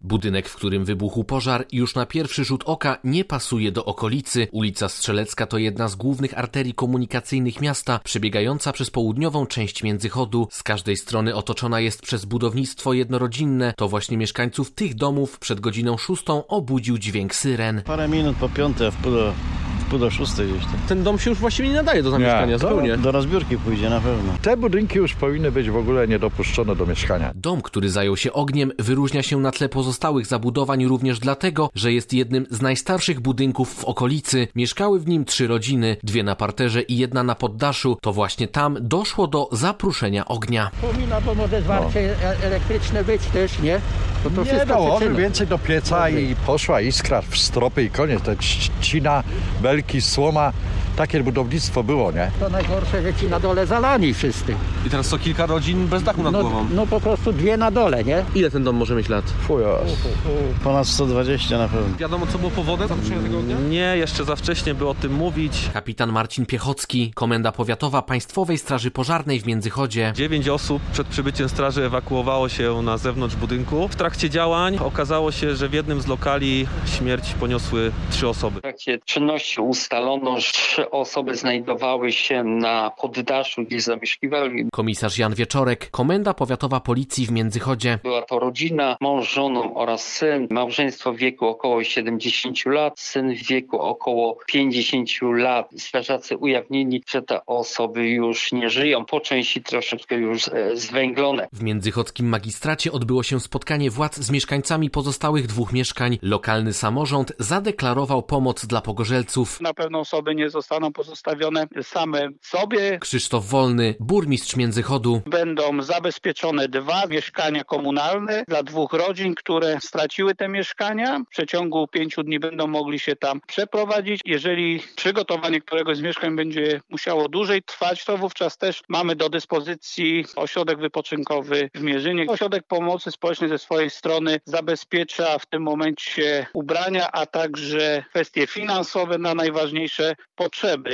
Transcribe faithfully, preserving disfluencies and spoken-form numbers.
Budynek, w którym wybuchł pożar, już na pierwszy rzut oka nie pasuje do okolicy. Ulica Strzelecka to jedna z głównych arterii komunikacyjnych miasta, przebiegająca przez południową część Międzychodu. Z każdej strony otoczona jest przez budownictwo jednorodzinne. To właśnie mieszkańców tych domów przed godziną szóstą obudził dźwięk syren. Parę minut po piątej, w pół do, w pół do szóstej gdzieś tam. Ten dom się już właściwie nie nadaje do zamieszkania, nie, zupełnie. Do, do rozbiórki pójdzie na pewno. Te budynki już powinny być w ogóle niedopuszczone do mieszkania. Dom, który zajął się ogniem, wyróżnia się na tle pozostałych zabudowań również dlatego, że jest jednym z najstarszych budynków w okolicy. Mieszkały w nim trzy rodziny, dwie na parterze i jedna na poddaszu. To właśnie tam doszło do zapruszenia ognia. Pomina, bo może zwarcie no. elektryczne być też, nie? To to nie dołożył więcej do pieca okay. i poszła iskra w stropy i koniec. To trzcina, belki, słoma. Takie budownictwo było, nie? To najgorsze, że ci na dole zalani wszyscy. I teraz co kilka rodzin bez dachu nad no, głową. No po prostu dwie na dole, nie? Ile ten dom może mieć lat? Fujas. Ponad sto dwadzieścia na pewno. Wiadomo, co było powodem zapruszenia tego ognia? Nie, jeszcze za wcześnie by o tym mówić. Kapitan Marcin Piechocki, Komenda Powiatowa Państwowej Straży Pożarnej w Międzychodzie. Dziewięć osób przed przybyciem straży ewakuowało się na zewnątrz budynku. W trakcie działań okazało się, że w jednym z lokali śmierć poniosły trzy osoby. W trakcie czynności ustalono, że trzy osoby znajdowały się na poddaszu, gdzie zamieszkiwali. Komisarz Jan Wieczorek, Komenda Powiatowa Policji w Międzychodzie. Była to rodzina, mąż, żoną oraz syn. Małżeństwo w wieku około siedemdziesięciu lat, syn w wieku około pięćdziesięciu lat. Strażacy ujawnili, że te osoby już nie żyją, po części troszeczkę już e, zwęglone. W międzychodzkim magistracie odbyło się spotkanie władz z mieszkańcami pozostałych dwóch mieszkań. Lokalny samorząd zadeklarował pomoc dla pogorzelców. Na pewno osoby nie zostaną pozostawione same sobie. Krzysztof Wolny, burmistrz Międzychodu. Będą zabezpieczone dwa mieszkania komunalne dla dwóch rodzin, które straciły te mieszkania. W przeciągu pięciu dni będą mogli się tam przeprowadzić. Jeżeli przygotowanie któregoś z mieszkań będzie musiało dłużej trwać, to wówczas też mamy do dyspozycji ośrodek wypoczynkowy w Mierzynie. Ośrodek Pomocy Społecznej ze swojej strony zabezpiecza w tym momencie ubrania, a także kwestie finansowe na najważniejsze potrzeby.